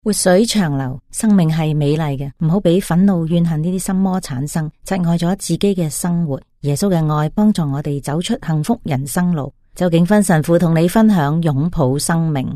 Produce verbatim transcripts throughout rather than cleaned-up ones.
活水長流，生命係美麗嘅，唔好俾憤怒怨恨呢啲心魔產生，窒礙咗自己嘅生活。耶穌嘅愛幫助我哋走出幸福人生路。周景芬神父同你分享擁抱生命。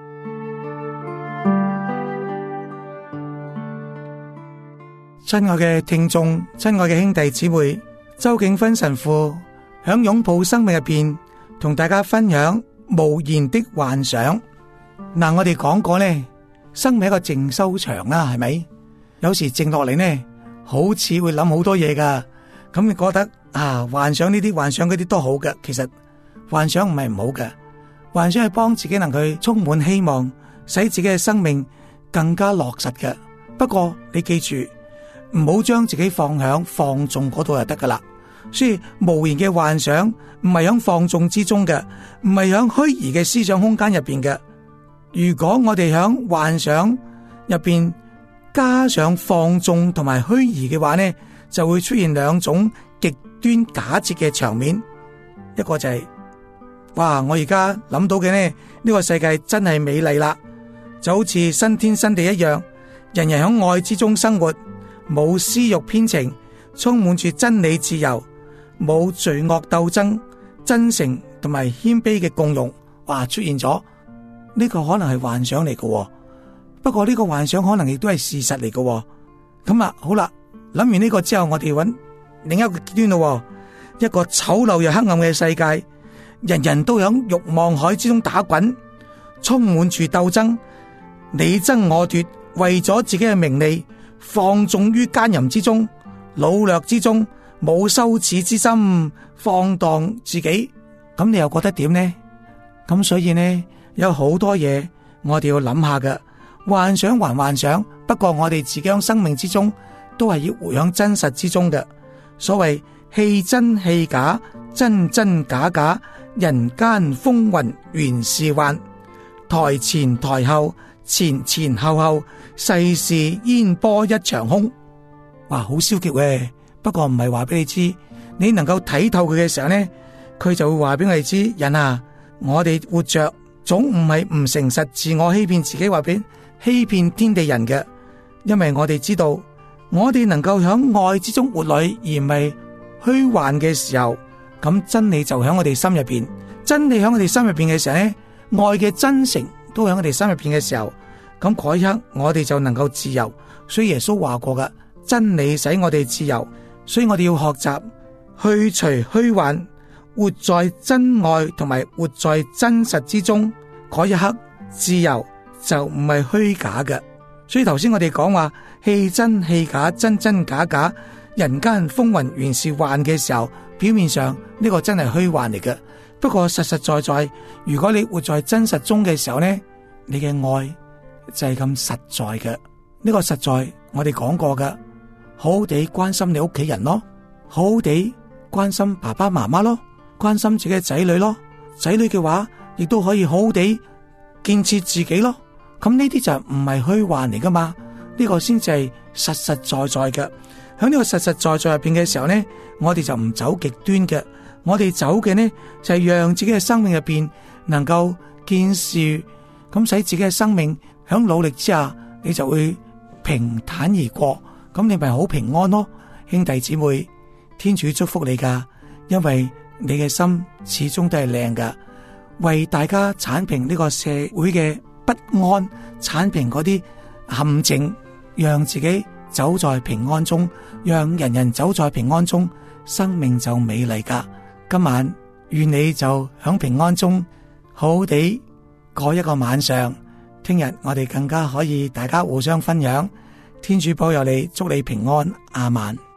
親愛嘅聽眾，親愛嘅兄弟姊妹，周景芬神父響擁抱生命入邊同大家分享無言的幻想。嗱，我哋講過呢，生命係一個靜修場啦，係咪？有時靜落嚟呢，好似會諗好多嘢噶。咁你覺得啊，幻想呢啲幻想嗰啲都好嘅，其實幻想唔係唔好嘅，幻想係幫自己能夠充滿希望，使自己嘅生命更加落實嘅。不過你記住，唔好將自己放響放縱嗰度就得噶啦。所以無言嘅幻想唔係響放縱之中嘅，唔係響虛擬嘅思想空間入邊嘅。如果我哋響幻想入邊加上放縱同埋虛擬嘅話呢，就會出現兩種極端假設嘅場面。一個就係、是，哇！我而家諗到嘅呢，呢、呢個世界真係美麗啦，就好似新天新地一樣，人人響愛之中生活，冇私欲偏情，充滿住真理自由，冇罪惡鬥爭，真誠同埋謙卑嘅共融。哇！出現咗。呢個可能係幻想嚟嘅，不過呢個幻想可能亦都係事實嚟嘅。咁啊，好啦，諗完呢個之後，我哋揾另一個極端咯，一個醜陋又黑暗嘅世界，人人都響慾望海之中打滾，充滿住鬥爭，你爭我奪，為咗自己嘅名利，放縱於奸淫之中，擄掠之中，冇羞恥之心，放蕩自己。咁你又覺得點呢？咁所以呢？有好多嘢我哋要諗下嘅，幻想還幻想，不過我哋自己喺生命之中都係要活喺真實之中嘅。所謂戲真戲假，真真假假，人間風雲原是幻，台前台後，前前後後，世事煙波一場空。哇，好消極嘅，不過唔係話俾你知，你能夠睇透佢嘅時候呢，佢就會話俾我哋知，人啊，我哋活着總唔係唔誠實，自我欺騙自己，話俾欺騙天地人嘅。因為我哋知道，我哋能夠響愛之中活裏，而唔係虛幻嘅時候，咁真理就響我哋心入邊。真理響我哋心入邊嘅時候呢，愛嘅真誠都響我哋心入邊嘅時候，咁嗰一刻我哋就能夠自由。所以耶穌話過嘅，真理使我哋自由。所以我哋要學習去除虛幻，活在真愛同埋活在真實之中，嗰一刻自由就唔係虛假嘅。所以頭先我哋講話戲真戲假，真真假假，人間風雲原是幻嘅時候，表面上呢個真係虛幻嚟嘅。不過實實在在，如果你活在真實中嘅時候呢，你嘅愛就係咁實在嘅。呢個實在我哋講過嘅，好好地關心你屋企人咯，好好地關心爸爸媽媽咯，關心自己嘅仔女咯，仔女嘅話亦都可以好好地建設自己咯。咁呢啲就唔係虛幻嚟噶嘛，呢個先至係實實在在嘅。喺呢個實實在在入邊嘅時候呢，我哋就唔走極端嘅，我哋走嘅呢就係讓自己嘅生命入邊能夠見樹，咁使自己嘅生命喺努力之下，你就會平坦而過，咁你咪好平安咯。兄弟姊妹，天主祝福你噶，因為你嘅心始終都係靚噶，為大家鏟平呢個社會嘅不安，鏟平嗰啲陷阱，讓自己走在平安中，讓人人走在平安中，生命就美麗噶。今晚願你就響平安中好好地過一個晚上，聽日我哋更加可以大家互相分享。天主保佑你，祝你平安，阿們。